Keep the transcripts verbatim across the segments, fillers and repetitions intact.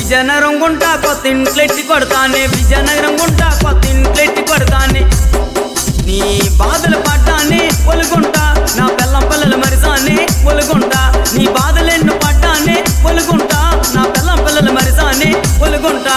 విజయనగరం గుంట కొత్త ఇంట్లెట్టి కొడతానే విజయనగరం గుంట కొత్త ఇంట్లెట్టి కొడతానే నీ బాధలు పడ్డానే ఒలుగుంటా నా పెళ్ళం పిల్లలు మరిసానే ఒలుగుంటా నీ బాధలెన్ను పడ్డానే ఒలుగుంటా నా పెళ్ళం పిల్లలు మరిసానే ఒలుగుంటా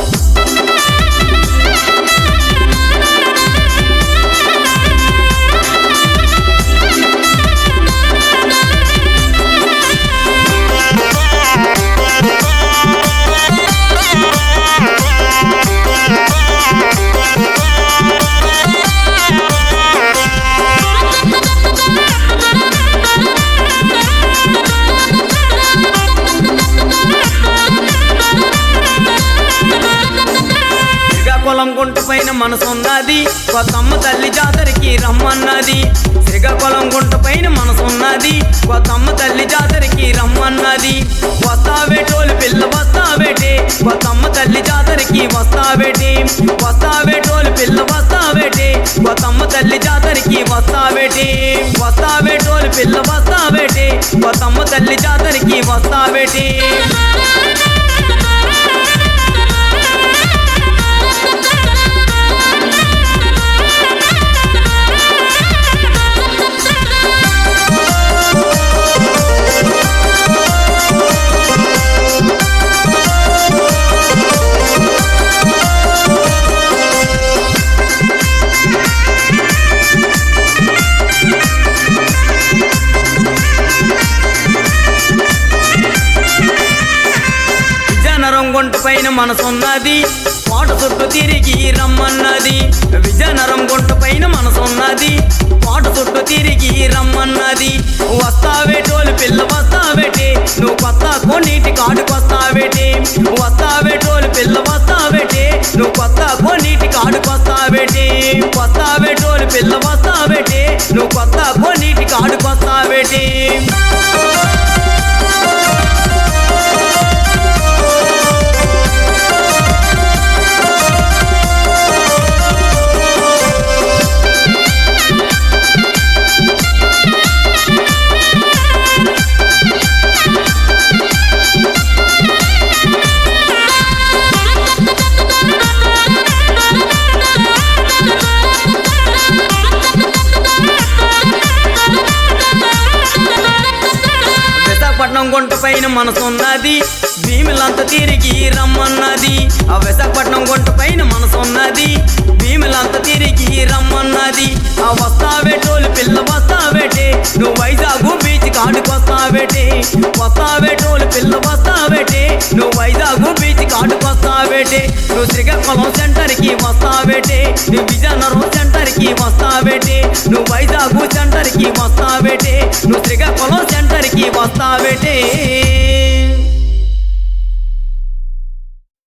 శ్రీకాకుళం గుంట పైన మనసున్నది కొత్తమ్మ తల్లి జాతరకి రమ్మన్నది శ్రీకాకుళం గుంట పైన మనసున్నది కొత్తమ్మ తల్లి జాతరకి రమ్మన్నది వస్తావేటోలు పిల్ల వస్తావేటే కొత్తమ్మ తల్లి జాతరకి వస్తావేటే వస్తావేటోలు పిల్ల వస్తావేటే కొత్తమ్మ తల్లి జాతరకి వస్తావేటే వస్తావేటోలు పిల్ల వస్తావేటే కొత్తమ్మ తల్లి జాతరకి వస్తావేటే గుంట పైన మనసున్నది కోట చుట్టూ తిరిగి రమ్మన్నది విజయనగరం గుంట పైన మనసున్నది కోట చుట్టూ తిరిగి రమ్మన్నది వస్తావేటోలు పిల్ల వస్తావేటే నువ్వు కొత్త కొన్నిటి కాడుకొస్తావేటే వస్తావేటోలు పిల్ల వస్తావేటే నువ్వు కొత్త కొన్నిటి కాడుకొస్తావేటే వస్తావేటోలు పిల్ల వస్తావేటే నువ్వు కొత్త కొన్నిటి కాడుకొస్తావేటే విశాఖపట్నం గుంట పైన మనసున్నది భీములంతా తిరిగి రమ్మన్నది ఆ విశాఖపట్నం గుంట పైన మనసున్నది భీములంతా తిరిగి రమ్మన్నది ఆ వస్తావేటోలు పిల్ల వస్తావేటే నువ్వు వైజాగ్ బీచ్ కాడుకొస్తావేటే వస్తావేటోలు పిల్ల వస్తావేటే నువ్వు వైజాగ్ బీచ్ కాడుకొస్తావేటే నువ్వు శ్రీకాకుళం సెంటర్కి వస్తావేటే నువ్వు విజయనగరం సెంటర్కి వస్తావేటే నువ్వు వైజాగ్ సెంటర్కి వస్తావేటే నువ్వు శ్రీకాకుళం సెంటర్కి వస్తావేటే